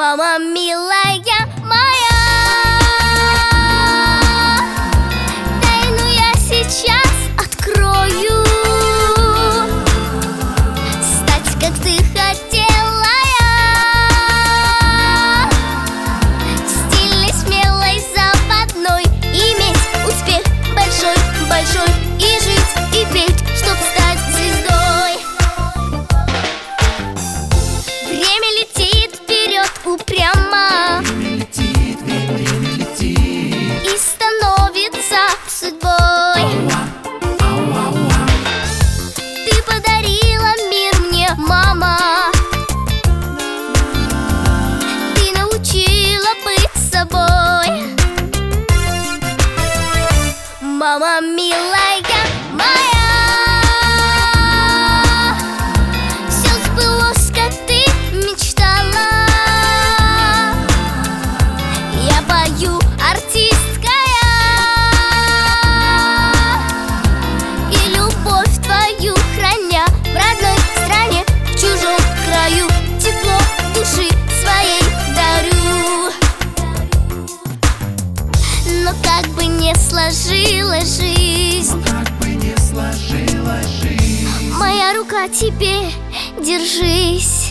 Мама милая моя, тайну я сейчас открою. Стать, как ты хотела я, стильной, смелой, западной, иметь успех большой, большой, и жить, и петь, чтоб стать звездой. Время летит вперед упрямо, время летит, и становится судьбой. Ты подарила мир мне, мама, ты научила быть собой. Мама милая моя, все сбылось, как ты мечтала. Я пою артисткая, и любовь твою храня, в родной стране, в чужом краю, тепло души своей дарю. Но как бы не сложилась жизнь, как бы не сложилась жизнь, моя рука, теперь держись.